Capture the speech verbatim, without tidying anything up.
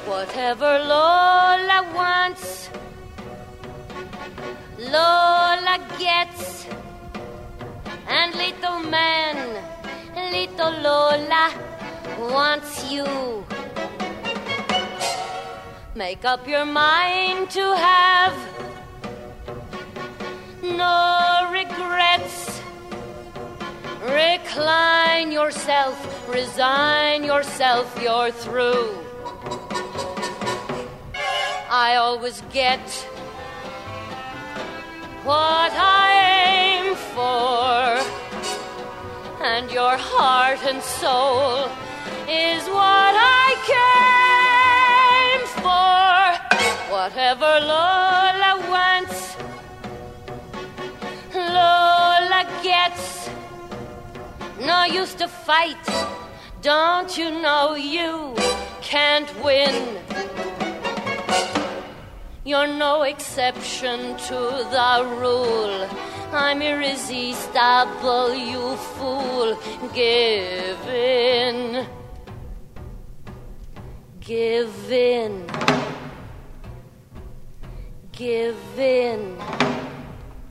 Whatever Lola wants, Lola gets. And little man, little Lola wants you. Make up your mind to have no regrets. Recline yourself, resign yourself, you're through. I always get what I aim for, and your heart and soul is what I came for. Whatever Lola wants, Lola gets. No use to fight, don't you know you can't win? You're no exception to the rule. I'm irresistible, you fool. Give in. Give in. Give in.